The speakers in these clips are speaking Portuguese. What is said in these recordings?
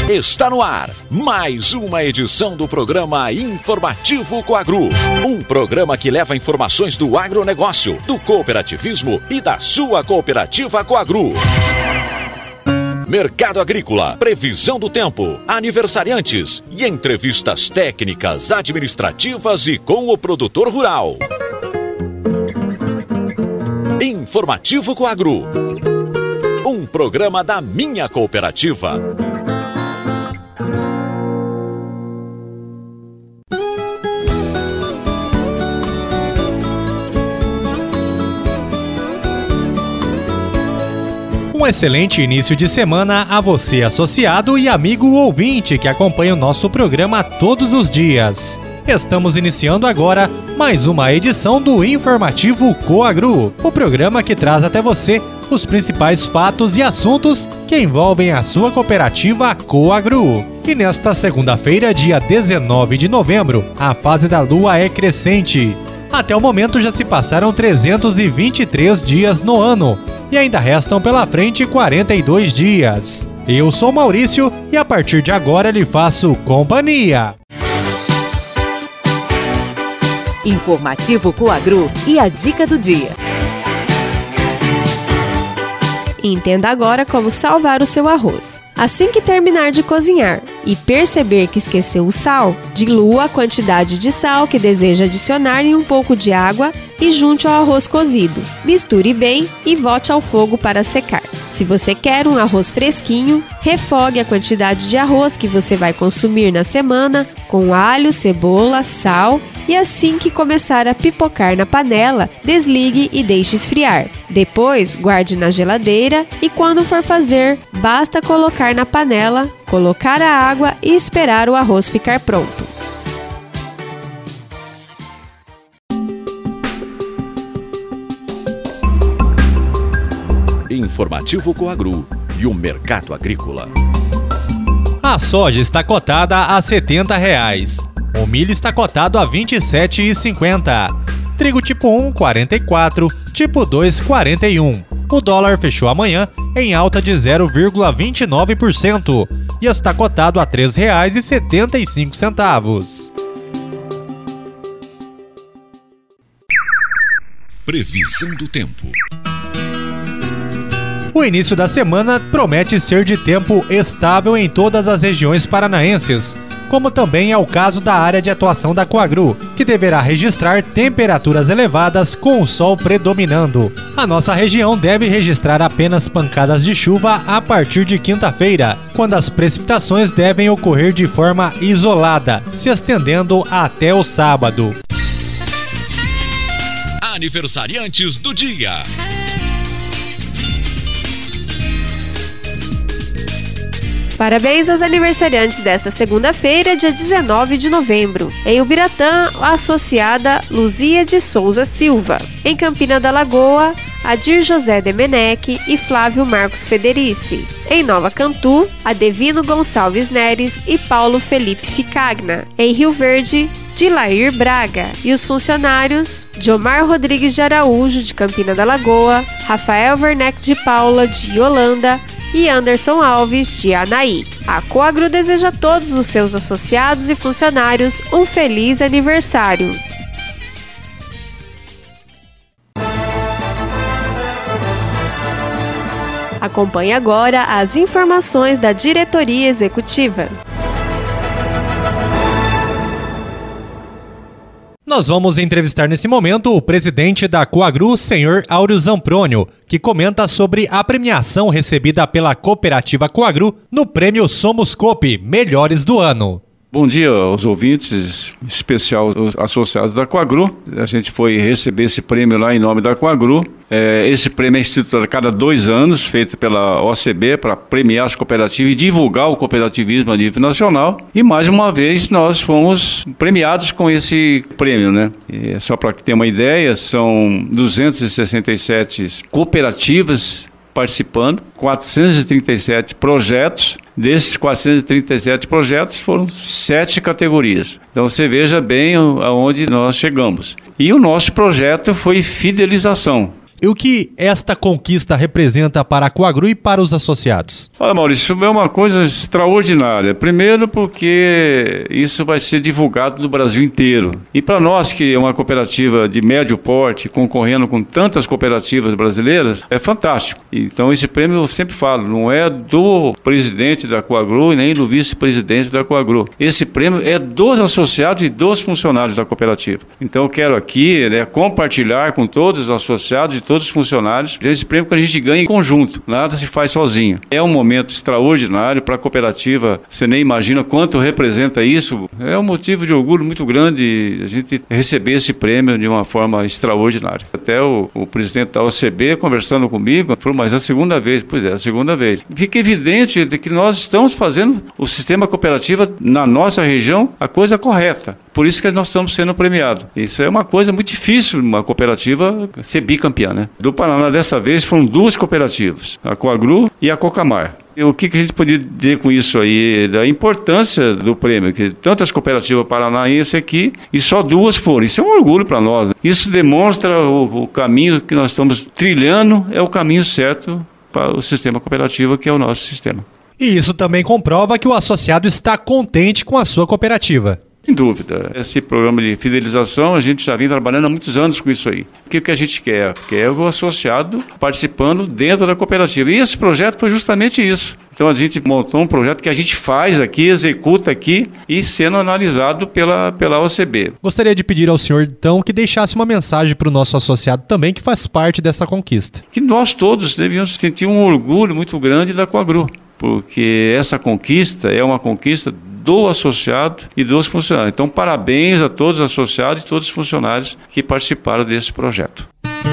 Está no ar mais uma edição do programa Informativo Coagru. Um programa que leva informações do agronegócio, do cooperativismo e da sua cooperativa Coagru. Mercado agrícola, previsão do tempo, aniversariantes e entrevistas técnicas, administrativas e com o produtor rural. Informativo Coagru. Um programa da minha cooperativa. Um excelente início de semana a você, associado e amigo ouvinte que acompanha o nosso programa todos os dias. Estamos iniciando agora mais uma edição do Informativo Coagru, o programa que traz até você os principais fatos e assuntos que envolvem a sua cooperativa Coagru. E nesta segunda-feira, dia 19 de novembro, a fase da lua é crescente. Até o momento já se passaram 323 dias no ano e ainda restam pela frente 42 dias. Eu sou Maurício e a partir de agora lhe faço companhia. Informativo Coagru e a dica do dia. Entenda agora como salvar o seu arroz. Assim que terminar de cozinhar e perceber que esqueceu o sal, dilua a quantidade de sal que deseja adicionar em um pouco de água e junte ao arroz cozido. Misture bem e volte ao fogo para secar. Se você quer um arroz fresquinho, refogue a quantidade de arroz que você vai consumir na semana com alho, cebola, sal e assim que começar a pipocar na panela, desligue e deixe esfriar. Depois, guarde na geladeira e quando for fazer, basta colocar na panela, colocar a água e esperar o arroz ficar pronto. Informativo Coagru e o mercado agrícola. A soja está cotada a R$ 70. O milho está cotado a R$ 27,50. Trigo tipo 1, 44. Tipo 2, 41. O dólar fechou amanhã em alta de 0,29% e está cotado a R$ 3,75. Previsão do tempo. O início da semana promete ser de tempo estável em todas as regiões paranaenses, como também é o caso da área de atuação da Coagru, que deverá registrar temperaturas elevadas com o sol predominando. A nossa região deve registrar apenas pancadas de chuva a partir de quinta-feira, quando as precipitações devem ocorrer de forma isolada, se estendendo até o sábado. Aniversariantes do dia. Parabéns aos aniversariantes desta segunda-feira, dia 19 de novembro. Em Ubiratã, a associada Luzia de Souza Silva. Em Campina da Lagoa, Adir José Demenech e Flávio Marcos Federici. Em Nova Cantu, Adevino Gonçalves Neres e Paulo Felipe Ficagna. Em Rio Verde, Dilair Braga. E os funcionários, Diomar Rodrigues de Araújo, de Campina da Lagoa, Rafael Werneck de Paula, de Holanda, e Anderson Alves, de Anaí. A Coagru deseja a todos os seus associados e funcionários um feliz aniversário. Acompanhe agora as informações da diretoria executiva. Nós vamos entrevistar nesse momento o presidente da Coagru, senhor Áureo Zamprônio, que comenta sobre a premiação recebida pela cooperativa Coagru no prêmio Somos Coop Melhores do Ano. Bom dia aos ouvintes, em especial os associados da Coagru. A gente foi receber esse prêmio lá em nome da Coagru. Esse prêmio é instituído a cada 2 anos, feito pela OCB para premiar as cooperativas e divulgar o cooperativismo a nível nacional. E mais uma vez nós fomos premiados com esse prêmio, né? Só para ter uma ideia, são 267 cooperativas participando, 437 projetos. Desses 437 projetos foram 7 categorias. Então você veja bem aonde nós chegamos. E o nosso projeto foi fidelização. E o que esta conquista representa para a Coagru e para os associados? Olha, Maurício, é uma coisa extraordinária. Primeiro porque isso vai ser divulgado no Brasil inteiro. E para nós, que é uma cooperativa de médio porte, concorrendo com tantas cooperativas brasileiras, é fantástico. Então esse prêmio, eu sempre falo, não é do presidente da Coagru nem do vice-presidente da Coagru. Esse prêmio é dos associados e dos funcionários da cooperativa. Então eu quero aqui compartilhar com todos os associados e todos os funcionários esse prêmio que a gente ganha em conjunto, nada se faz sozinho. É um momento extraordinário para a cooperativa, você nem imagina quanto representa isso. É um motivo de orgulho muito grande a gente receber esse prêmio de uma forma extraordinária. Até o presidente da OCB conversando comigo, falou, mas é a segunda vez. Pois é, a segunda vez. Fica evidente de que nós estamos fazendo o sistema cooperativa na nossa região a coisa correta. Por isso que nós estamos sendo premiados. Isso é uma coisa muito difícil, uma cooperativa ser bicampeã, né? Do Paraná, dessa vez, foram duas cooperativas, a Coagru e a Cocamar. E o que a gente podia dizer com isso aí? Da importância do prêmio, que tantas cooperativas paranaenses aqui e só duas foram. Isso é um orgulho para nós, né? Isso demonstra o caminho que nós estamos trilhando, é o caminho certo para o sistema cooperativo, que é o nosso sistema. E isso também comprova que o associado está contente com a sua cooperativa. Sem dúvida. Esse programa de fidelização, a gente já vem trabalhando há muitos anos com isso aí. O que a gente quer? Quer o associado participando dentro da cooperativa. E esse projeto foi justamente isso. Então a gente montou um projeto que a gente faz aqui, executa aqui e sendo analisado pela OCB. Gostaria de pedir ao senhor, então, que deixasse uma mensagem para o nosso associado também, que faz parte dessa conquista. Que nós todos devíamos sentir um orgulho muito grande da Coagru, porque essa conquista é uma conquista do associado e dos funcionários. Então, parabéns a todos os associados e todos os funcionários que participaram desse projeto.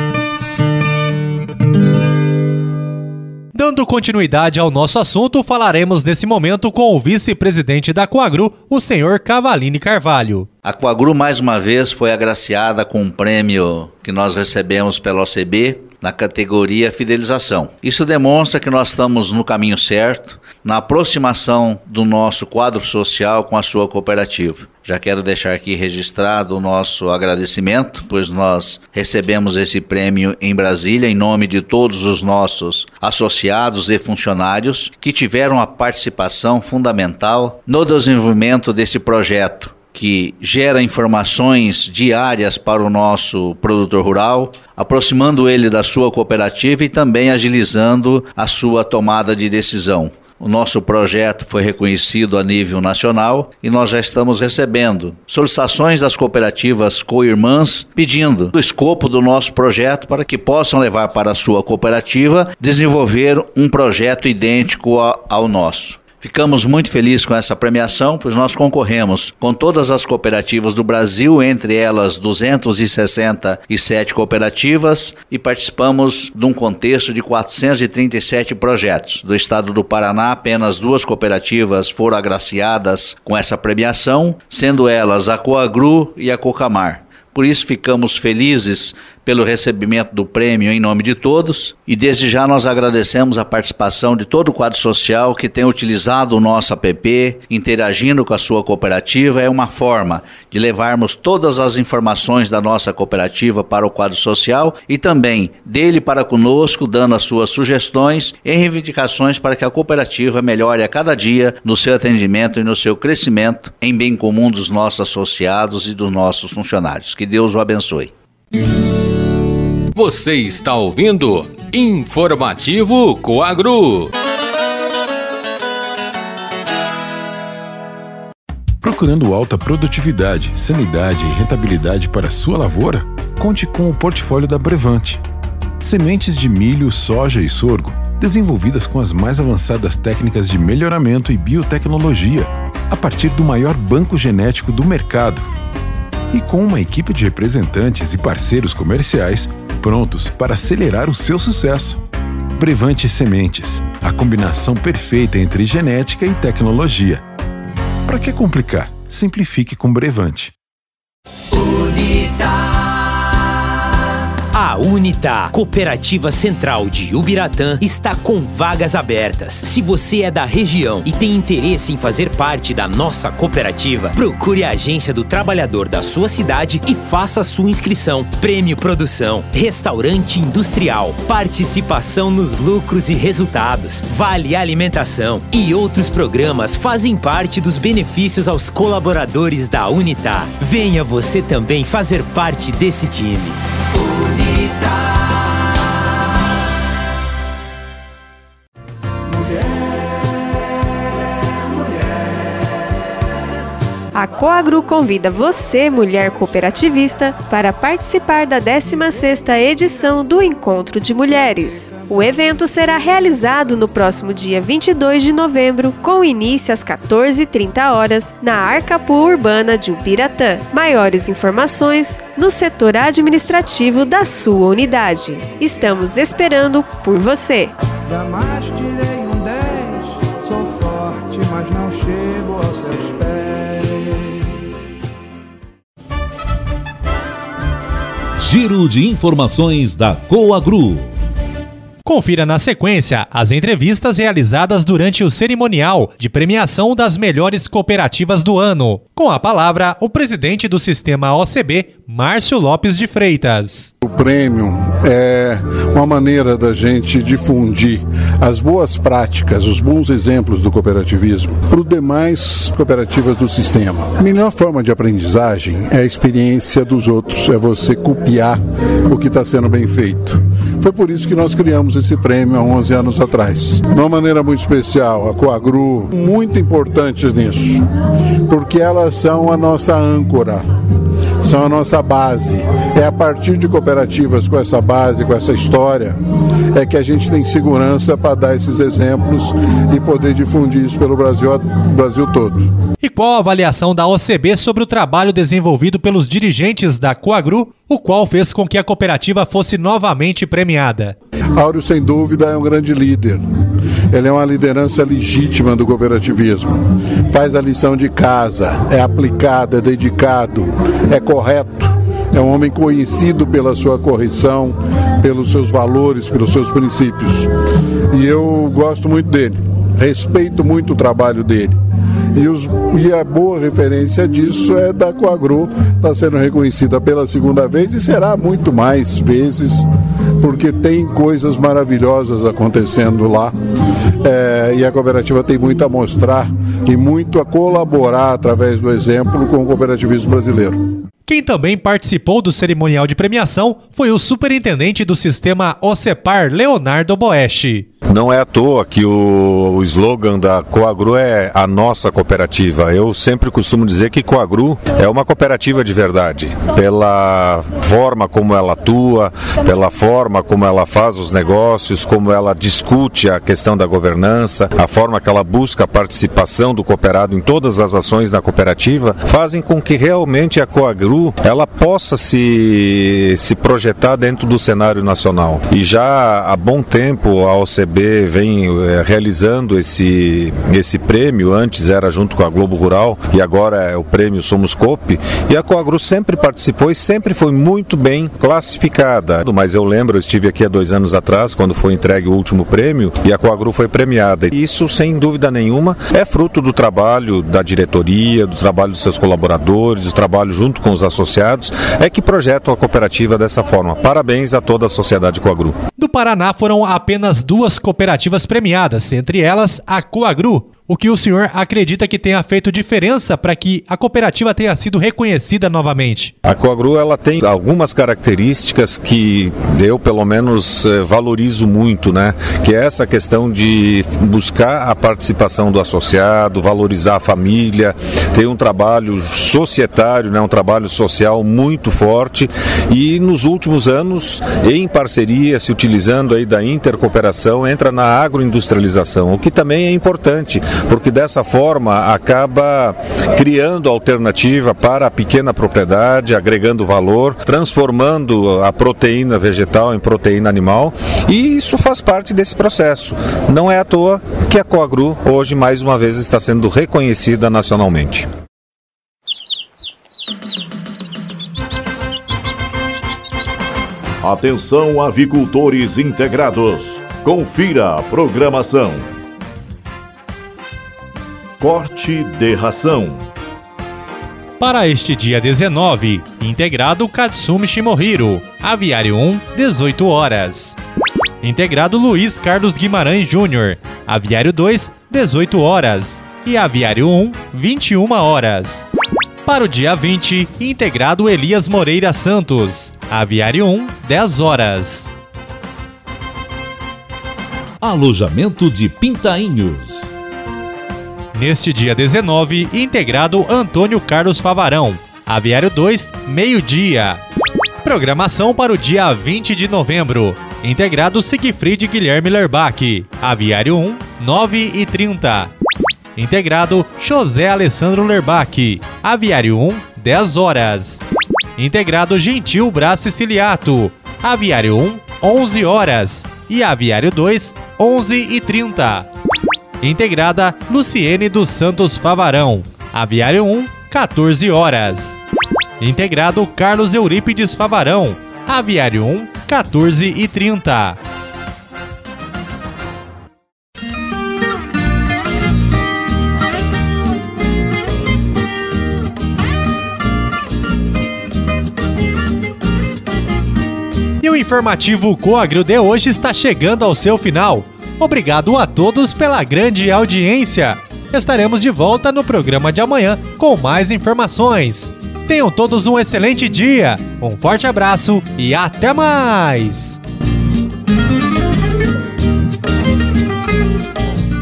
Dando continuidade ao nosso assunto, falaremos nesse momento com o vice-presidente da Coagru, o senhor Cavalini Carvalho. A Coagru, mais uma vez, foi agraciada com um prêmio que nós recebemos pela OCB na categoria Fidelização. Isso demonstra que nós estamos no caminho certo, na aproximação do nosso quadro social com a sua cooperativa. Já quero deixar aqui registrado o nosso agradecimento, pois nós recebemos esse prêmio em Brasília em nome de todos os nossos associados e funcionários que tiveram a participação fundamental no desenvolvimento desse projeto, que gera informações diárias para o nosso produtor rural, aproximando ele da sua cooperativa e também agilizando a sua tomada de decisão. O nosso projeto foi reconhecido a nível nacional e nós já estamos recebendo solicitações das cooperativas co-irmãs pedindo o escopo do nosso projeto para que possam levar para a sua cooperativa desenvolver um projeto idêntico ao nosso. Ficamos muito felizes com essa premiação, pois nós concorremos com todas as cooperativas do Brasil, entre elas 267 cooperativas, e participamos de um contexto de 437 projetos. Do estado do Paraná, apenas 2 cooperativas foram agraciadas com essa premiação, sendo elas a Coagru e a Cocamar. Por isso ficamos felizes pelo recebimento do prêmio em nome de todos e desde já nós agradecemos a participação de todo o quadro social que tem utilizado o nosso app, interagindo com a sua cooperativa. É uma forma de levarmos todas as informações da nossa cooperativa para o quadro social e também dele para conosco, dando as suas sugestões e reivindicações para que a cooperativa melhore a cada dia no seu atendimento e no seu crescimento em bem comum dos nossos associados e dos nossos funcionários. Que Deus o abençoe. Você está ouvindo Informativo Coagru. Procurando alta produtividade, sanidade e rentabilidade para a sua lavoura? Conte com o portfólio da Brevante. Sementes de milho, soja e sorgo, desenvolvidas com as mais avançadas técnicas de melhoramento e biotecnologia, a partir do maior banco genético do mercado. E com uma equipe de representantes e parceiros comerciais prontos para acelerar o seu sucesso. Brevante Sementes, a combinação perfeita entre genética e tecnologia. Para que complicar? Simplifique com Brevante. A Unita, Cooperativa Central de Ubiratã, está com vagas abertas. Se você é da região e tem interesse em fazer parte da nossa cooperativa, procure a agência do trabalhador da sua cidade e faça sua inscrição. Prêmio Produção, Restaurante Industrial, participação nos lucros e resultados, Vale Alimentação e outros programas fazem parte dos benefícios aos colaboradores da Unita. Venha você também fazer parte desse time. A Coagru convida você, mulher cooperativista, para participar da 16ª edição do Encontro de Mulheres. O evento será realizado no próximo dia 22 de novembro, com início às 14h30 na Arcapu Urbana de Ubiratã. Maiores informações no setor administrativo da sua unidade. Estamos esperando por você! Jamais tirei um 10, sou forte, mas não chego aos seus pés. Giro de informações da Coagru. Confira na sequência as entrevistas realizadas durante o cerimonial de premiação das melhores cooperativas do ano. Com a palavra, o presidente do sistema OCB, Márcio Lopes de Freitas. O prêmio é uma maneira da gente difundir as boas práticas, os bons exemplos do cooperativismo para os demais cooperativas do sistema. A melhor forma de aprendizagem é a experiência dos outros, é você copiar o que está sendo bem feito. Foi por isso que nós criamos esse prêmio há 11 anos atrás. De uma maneira muito especial, a Coagru, muito importante nisso, porque elas são a nossa âncora, são a nossa base. É a partir de cooperativas com essa base, com essa história, é que a gente tem segurança para dar esses exemplos e poder difundir isso pelo Brasil todo. E qual a avaliação da OCB sobre o trabalho desenvolvido pelos dirigentes da Coagru, o qual fez com que a cooperativa fosse novamente premiada? Áureo, sem dúvida, é um grande líder. Ele é uma liderança legítima do cooperativismo. Faz a lição de casa, é aplicado, é dedicado, é correto. É um homem conhecido pela sua correção, pelos seus valores, pelos seus princípios. E eu gosto muito dele, respeito muito o trabalho dele. E a boa referência disso é da Coagru, está sendo reconhecida pela segunda vez e será muito mais vezes, porque tem coisas maravilhosas acontecendo lá. E a cooperativa tem muito a mostrar e muito a colaborar através do exemplo com o cooperativismo brasileiro. Quem também participou do cerimonial de premiação foi o superintendente do sistema OCEPAR, Leonardo Boeschi. Não é à toa que o slogan da Coagru é a nossa cooperativa. Eu sempre costumo dizer que Coagru é uma cooperativa de verdade, pela forma como ela atua, pela forma como ela faz os negócios, como ela discute a questão da governança, a forma que ela busca a participação do cooperado em todas as ações da cooperativa, fazem com que realmente a Coagru ela possa se projetar dentro do cenário nacional. E já há bom tempo a OCB vem realizando esse prêmio. Antes era junto com a Globo Rural e agora é o prêmio Somos Coop, e a Coagru sempre participou e sempre foi muito bem classificada. Mas eu lembro, eu estive aqui há 2 anos atrás quando foi entregue o último prêmio e a Coagru foi premiada. E isso, sem dúvida nenhuma, é fruto do trabalho da diretoria, do trabalho dos seus colaboradores, do trabalho junto com os associados, é que projetam a cooperativa dessa forma. Parabéns a toda a sociedade Coagru. Do Paraná foram apenas 2 cooperativas premiadas, entre elas a Coagru. O que o senhor acredita que tenha feito diferença para que a cooperativa tenha sido reconhecida novamente? A Coagru ela tem algumas características que eu, pelo menos, valorizo muito, né? Que é essa questão de buscar a participação do associado, valorizar a família, ter um trabalho societário, né? Um trabalho social muito forte e nos últimos anos, em parceria, se utilizando aí da intercooperação, entra na agroindustrialização, o que também é importante, porque dessa forma acaba criando alternativa para a pequena propriedade, agregando valor, transformando a proteína vegetal em proteína animal, e isso faz parte desse processo. Não é à toa que a Coagru hoje mais uma vez está sendo reconhecida nacionalmente. Atenção, avicultores integrados. Confira a programação. Corte de ração. Para este dia 19, integrado Katsumi Shimohiro, Aviário 1, 18 horas. Integrado Luiz Carlos Guimarães Júnior, Aviário 2, 18 horas. E Aviário 1, 21 horas. Para o dia 20, integrado Elias Moreira Santos, Aviário 1, 10 horas. Alojamento de Pintainhos. Neste dia 19, integrado Antônio Carlos Favarão, Aviário 2, meio-dia. Programação para o dia 20 de novembro, integrado Siegfried Guilherme Lerbach, Aviário 1, 9h30. Integrado José Alessandro Lerbach, Aviário 1, 10 horas. Integrado Gentil Brás Siciliato, Aviário 1, 11 horas. E Aviário 2, 11h30. Integrada Luciene dos Santos Favarão, Aviário 1, 14 horas. Integrado Carlos Eurípides Favarão, Aviário 1, 14h30. E o informativo Coagro de hoje está chegando ao seu final. Obrigado a todos pela grande audiência. Estaremos de volta no programa de amanhã com mais informações. Tenham todos um excelente dia, um forte abraço e até mais!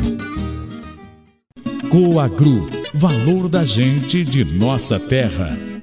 Coagro, valor da gente de nossa terra.